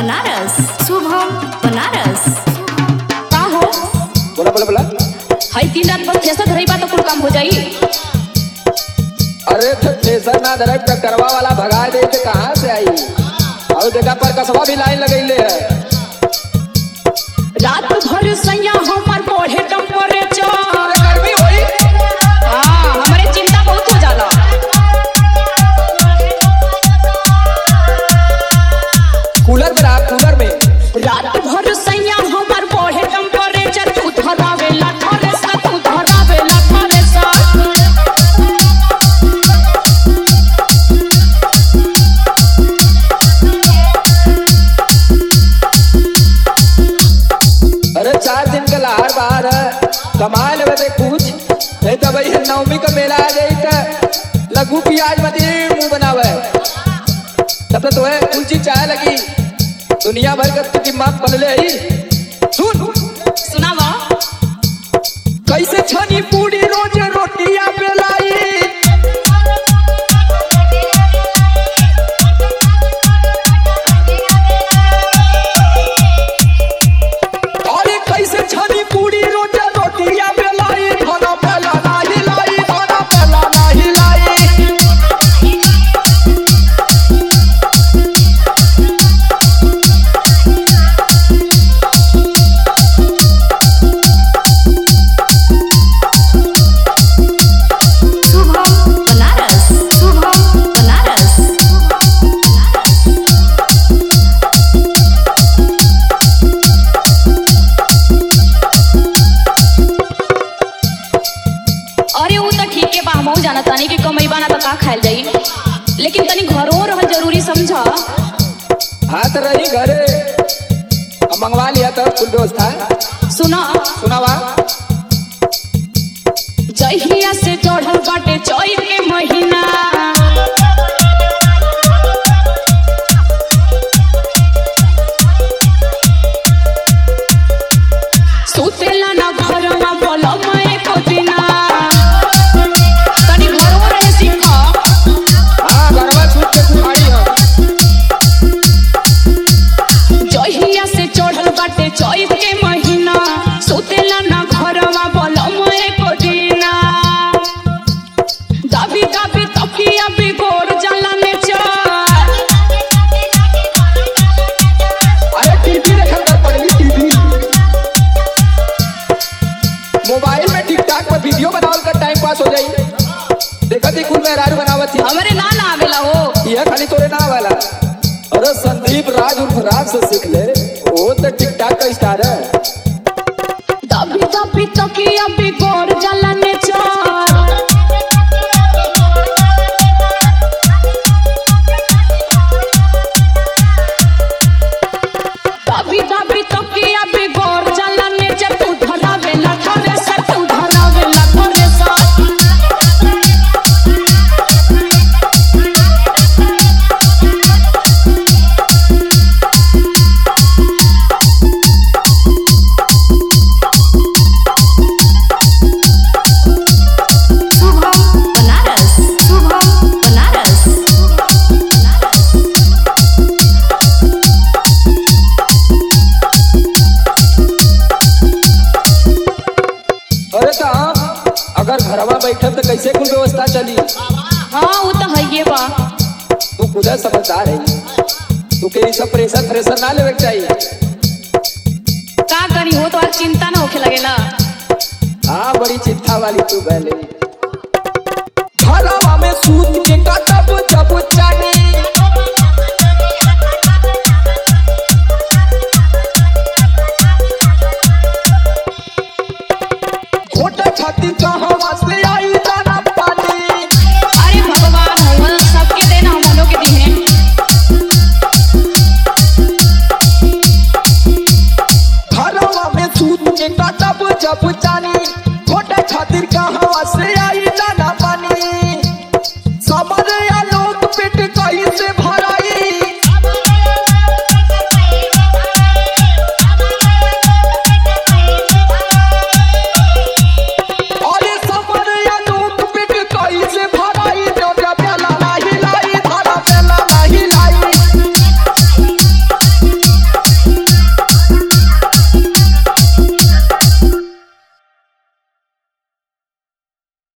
बनारस, शुभम बनारस। का हो? बोला बोला बोला। हई 3 रात बस थ्रेसर धरई बा तो कुल काम हो जाई। अरे तो थ्रेसर ना धरे ट्रैक्टरवा वाला भगा दे तो कहाँ से आई? और देखा पर कसवा भी लाइन लगैले है। रात भर सैया हमर बढ़े टेम्परेचर। अरे गर्मी होई। हां, हमरे चिंता बहुत हो जाला। कूलर में रहा, कूलर में। रात भर सैया हमर बढ़े टेम्परेचर। तू धरावेला थ्रेसर, तू धरावेला थ्रेसर। अरे 4 दिन का लहार बाहर है, कमा लेवे ते कुछ नहीं तो भाई नवमी का मेला आ जाई तो लघु प्याज मत मुंह बनावे तब तो है कुल चीज चाहे लगी दुनिया भर का दिमाग बदले ही। सुन सुनावा। कैसे छनी पूरी रोज रोटियां बेलाई। अरे कैसे छनी पूरी रोज रोटियां बेलाई। खाना पहला नहीं लाई, खाना पहला नहीं लाई। शुभम बनारस, शुभम बनारस। अरे वो तो ठीक है बा, हमहू जाना तानी कि कमैबा ना तो का खाइल जाई, लेकिन तनी घरों रहल जरूरी समझा। हाथ रही घरे अब मंगवा लिया तो कुल व्यवस्था। सुना, सुनावा। जहिया से चढ़ल बाटे चैत के महीना। सुतेला ना घरवा बोलम एको दिना। तनी घरों रहे सीखा। हाँ घरवा छूट के कुहाड़ी हम। जहिया से चढ़ल बाटे चैत के महीना। सुतेला ना घरवा बोलम एको दिना। दाबी दाबी तकिया बिगोर जाला नेचर। अरे टीवी देखल कर पड़ली टीवी। मोबाइल में टिकटॉक पर वीडियो बनावल कर टाइम पास हो जाई। देखत ही कुल मेहरारू बनावत थी। हमरे ना ना आवेला हो। यह खाली तोरे ना वाला। अरे संदीप राज उर्फ राज से सीख ले, वो तो टिकटॉक का स्टार है। दाबी दाबी तकिया बिगोर जाला नेचर। दाबी दाबी तकिया बिगोर जाला नेचर। तू धरावेला थ्रेसर, तू धरावेला थ्रेसर। शुभम बनारस, शुभम बनारस। अरे तो हम अगर घरवा बैठे तो कैसे कुल व्यवस्था चली? हाँ वो तो है ये बा। तू खुद समझदार है, तू के सब प्रेशर थ्रेसर ना लेवे के चाहिए। का करी हो तो आज चिंता ना होखे लगेला। हाँ बड़ी चिंता वाली तू पहले घरवा में सूत